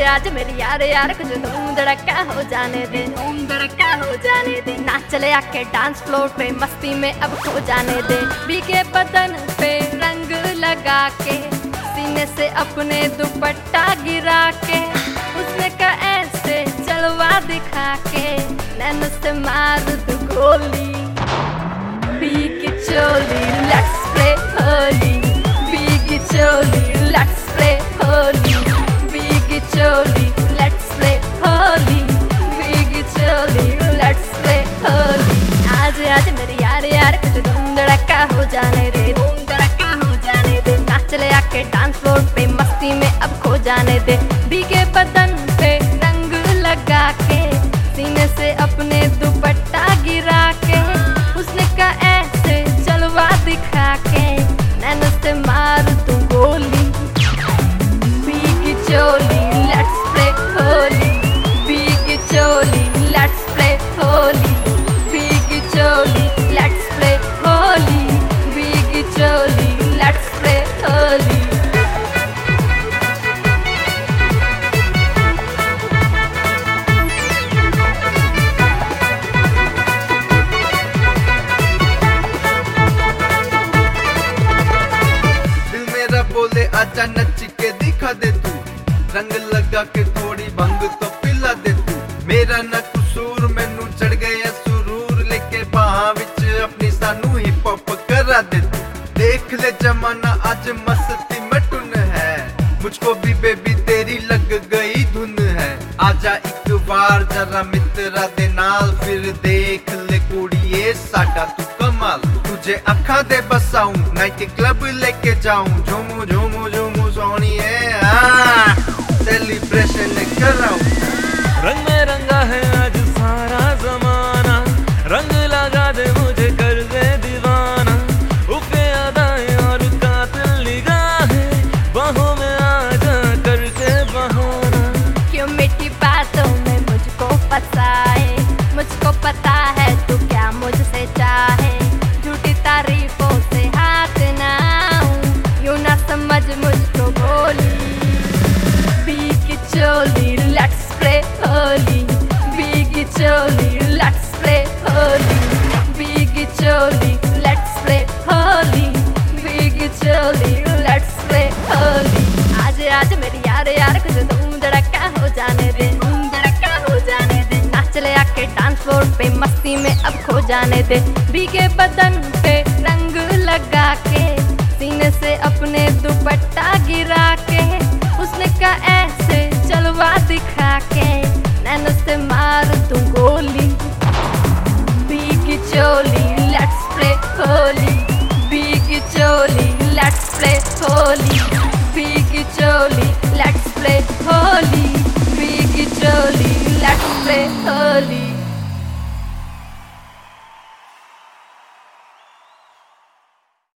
आज मेरी यार यार कुछ धूम धड़का हो जाने दे, धूम धड़का हो जाने दे। नाच चले आके डांस फ्लोर पे मस्ती में अब खो जाने दे। भीगे बदन पे रंग लगा के सीने से अपने दुपट्टा गिरा के उसने का ऐसे चलवा दिखा के नैन से मार दू गोली। भीग चोली लेट्स प्ले होली, भीग चोली लेट्स प्ले होली, भीग चोली लेट्स प्ले होली, भीग चोली लेट्स प्ले होली। आज आज मेरी यार यार कुछ धूम धड़का हो जाने दे, धूम धड़का हो जाने दे। नाच ले आके डांस फ्लोर पे मस्ती में अब खो जाने दे। भीगे बदन पे रंग लगा के सीने से अपने दुपट्टा गिरा के उसने का ऐसे चलवा दिखा के नैन से मार तू गोली। भीग चोली लेट्स प्ले होली, भीग चोली लेट्स प्ले होली, भीग चोली लेट्स प्ले होली, भीग चोली लेट्स प्ले होली। बोले आजा नच के दिखा दे तू, रंग लगा के थोड़ी भंग तो पिला दे तू। मेरा न कसूर मैनू चढ़ गया सुरूर, लेके बाहां विच अपनी सानू हिप हॉप करा दे तू। देख ले जमाना आज मस्ती में टुन है, मुझको भी बेबी तेरी लग गई धुन है। आजा एक बार जरा मित्रा दे नाल, फिर देख ले कुड़िए साडा तू कमाल। तुझे अखा दे बसाऊं नाइट क्लब लेके जाऊं, झूमू झूमू झूमू सोनिए सेलिब्रेशन कराऊं। रंग में रंगा है आज सारा जमाना, रंग लगा दे मुझे कर दे दीवाना। उफे अदाएं और कातिल निगाहें बाहों में आजा करके बहाना। क्यों मिठी बातों में मुझको फंसाए, मुझको पता है तू क्या मुझसे चाहे। झूठी तारीफों से हाथ ना आऊं, यूं ना समझ मुझको भोली। भीग चोली लेट्स प्ले होली, भीग चोली लेट्स प्ले होली, भीग चोली लेट्स प्ले होली, भीग चोली लेट्स प्ले होली। आज आज मेरी यार यार कुछ धूम धड़का हो जाने दे, धूम धड़का हो जाने दे। नाच ले आके डांस फ्लोर पे मस्ती में अब खो जाने दे। भीगे बदन पे रंग लगा के सीने से अपने दुपट्टा गिरा के उसने का ऐसे चलवा दिखा के नैन से मार तू गोली। भीग चोली लेट्स प्ले होली, भीग चोली लेट्स प्ले होली, भीग चोली लेट्स प्ले होली, भीग चोली लेट्स प्ले होली।